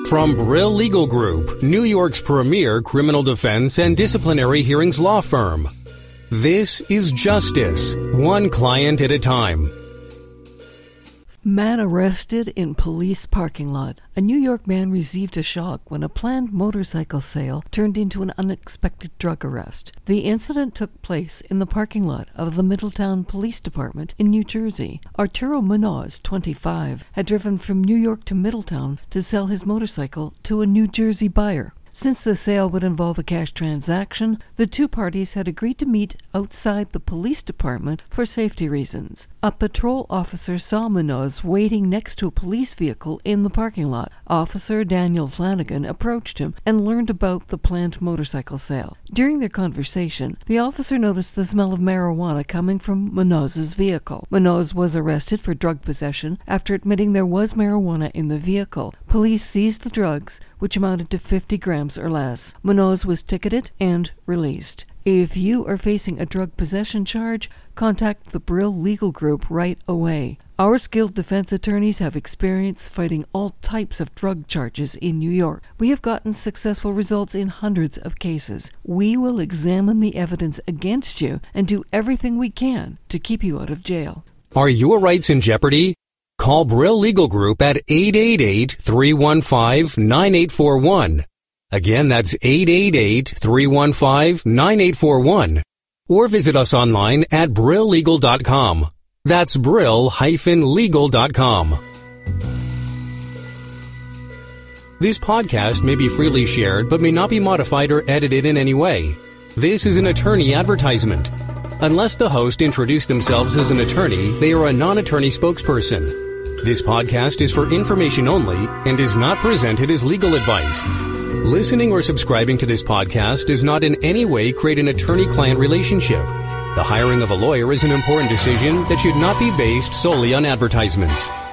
From Brill Legal Group, New York's premier criminal defense and disciplinary hearings law firm. This is Justice, one client at a time. Man arrested in police parking lot. A New York man received a shock when a planned motorcycle sale turned into an unexpected drug arrest. The incident took place in the parking lot of the Middletown Police Department in New Jersey. Arturo Munoz, 25, had driven from New York to Middletown to sell his motorcycle to a New Jersey buyer. Since the sale would involve a cash transaction, the two parties had agreed to meet outside the police department for safety reasons. A patrol officer saw Munoz waiting next to a police vehicle in the parking lot. Officer Daniel Flanagan approached him and learned about the planned motorcycle sale. During their conversation, the officer noticed the smell of marijuana coming from Munoz's vehicle. Munoz was arrested for drug possession after admitting there was marijuana in the vehicle. Police seized the drugs, which amounted to 50 grams or less. Munoz was ticketed and released. If you are facing a drug possession charge, contact the Brill Legal Group right away. Our skilled defense attorneys have experience fighting all types of drug charges in New York. We have gotten successful results in hundreds of cases. We will examine the evidence against you and do everything we can to keep you out of jail. Are your rights in jeopardy? Call Brill Legal Group at 888-315-9841. Again, that's 888-315-9841. Or visit us online at BrillLegal.com. That's Brill-Legal.com. This podcast may be freely shared but may not be modified or edited in any way. This is an attorney advertisement. Unless the host introduced themselves as an attorney, they are a non-attorney spokesperson. This podcast is for information only and is not presented as legal advice. Listening or subscribing to this podcast does not in any way create an attorney-client relationship. The hiring of a lawyer is an important decision that should not be based solely on advertisements.